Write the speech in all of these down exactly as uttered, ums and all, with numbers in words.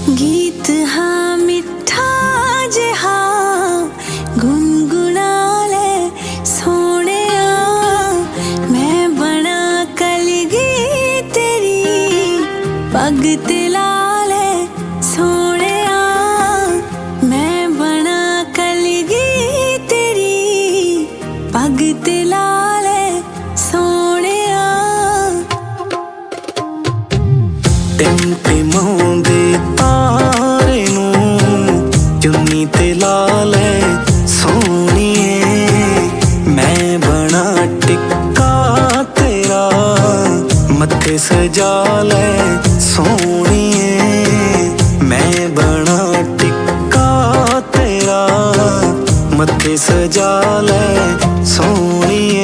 गीत हाँ मिठा जिहा गुनगुना ले सोने मैं बना कलगी तेरी पग ते ला ले सोने मैं बना कलगी तेरी पग ते ला ले सोने टिमटिमाउंदे तारे नूं चुन्नी ते ला ले सोहणीए मैं बना टिक्का तेरा मत्थे सजा ले सोहणीए मैं बना टिक्का तेरा मत्थे सजा ले सोहणीए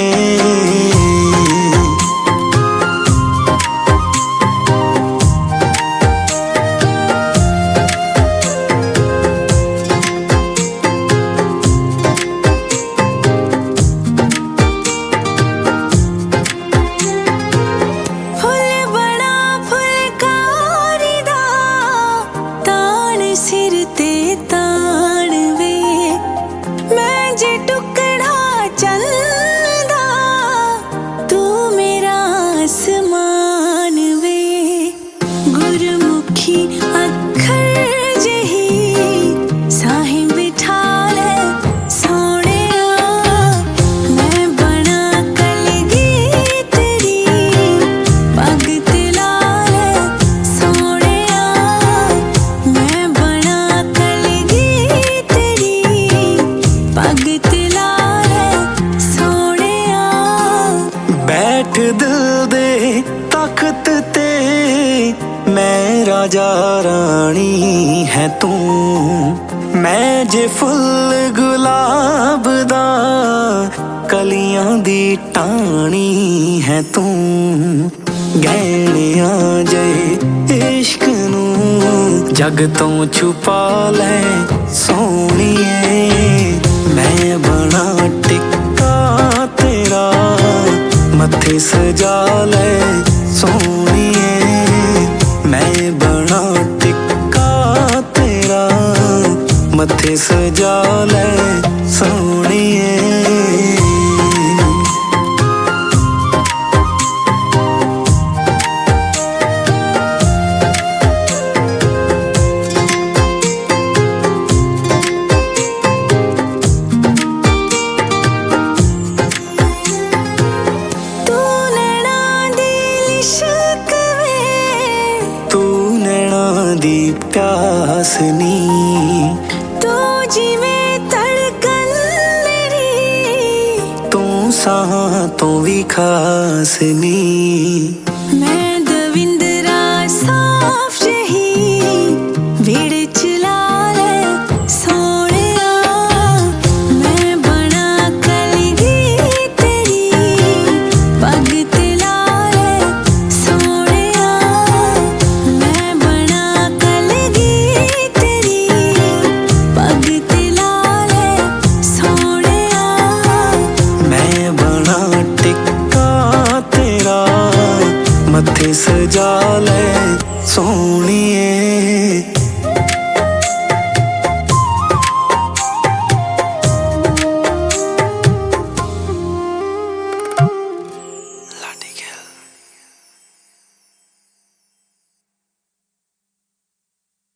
सिर ते ताण वे मैं जे टुकड़ा चंदा तू मेरा आसमान वे गुरमुखी अखर जही साहिं बिठा ले सोने मैं बना कलगी तेरी पग ते ला ले सोने मैं पग ते ला ले सोने बैठ दिल दे तख्त ते मैं राजा रानी है तू मैं जे फुल गुलाब दा कलियां दी टाणी है तू गहनिया जे इश्क नूं जग तो छुपा ले सोहणीए मैं बना टिक्का तेरा मत्थे सजा ले सोहणीए मैं बना टिक्का तेरा मत्थे सजा ले सोहणीए दी प्यास नी तू जिवें धड़कन मेरी तू साहां तो भी खास नी मैं